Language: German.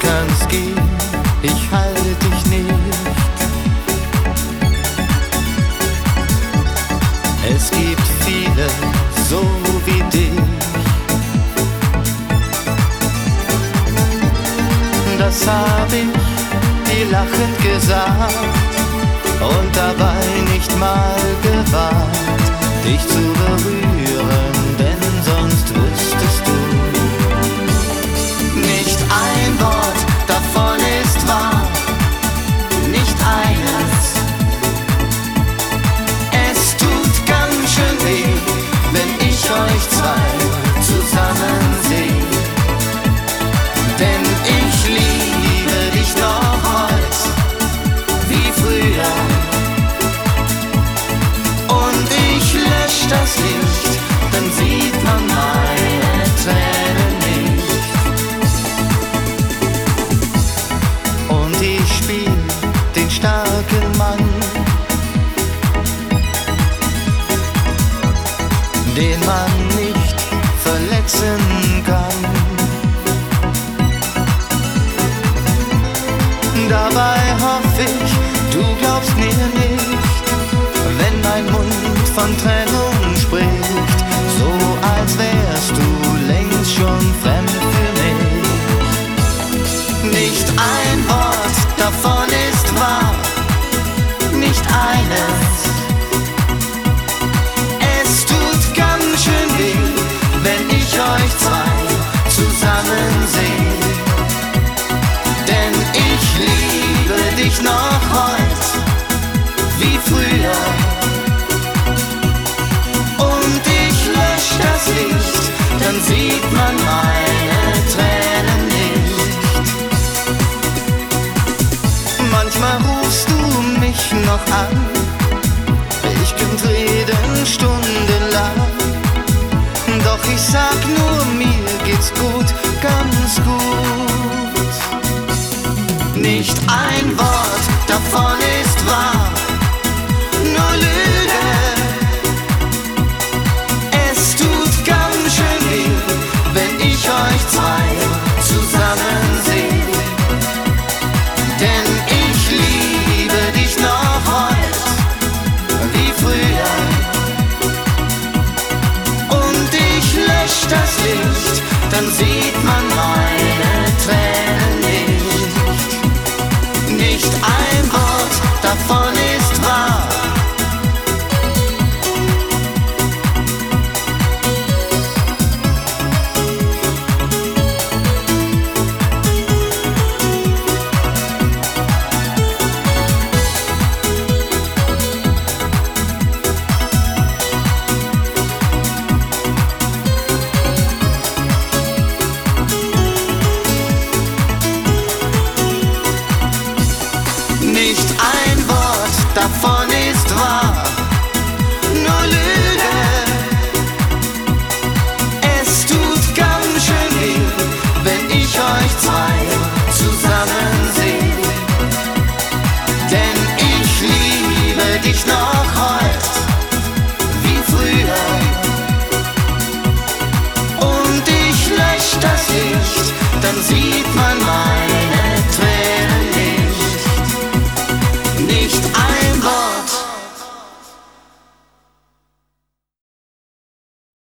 kannst gehen, ich halte dich nicht. Es gibt viele so wie dich. Das hab ich dir lachend gesagt und dabei nicht mal gewagt, dich zu berühren, denn sonst wüsstest du, nicht ein Wort davon ist wahr, nicht eines. Es tut ganz schön weh, wenn ich euch zwei zusammen sehe, denn ich liebe dich noch heute wie früher. Und ich lösch das Licht, dann sieht man meine Tränen nicht. Und ich spiel den starken Mann, den man nicht verletzen kann. Dabei hoff ich, du glaubst mir nicht, wenn mein Mund von Trennung spricht, so als wärst du längst schon fremd für mich. Nicht ein Wort davon ist wahr, nicht eines. Es tut ganz schön weh, wenn ich euch zwei zusammen sehe, denn ich liebe dich noch heut wie früher. Und ich lösch das Licht, dann sieht man meine Tränen nicht. Manchmal rufst du mich noch an, ich könnte reden stundenlang, doch ich sag nur, mir geht's gut, ganz gut. Nicht ein Wort davon ist wahr, nur Lüge. Es tut ganz schön weh, wenn ich euch zwei zusammen sehe, denn ich liebe dich noch heut wie früher. Und ich lösch das Licht, dann sieht man meine Tränen nicht. Nicht ein Wort davon ist wahr. Nicht ein Wort davon ist wahr, nur Lüge. Es tut ganz schön weh, wenn ich euch zwei zusammen sehe, denn ich liebe dich noch heut wie früher. Und ich lösch das Licht, dann sieht man mal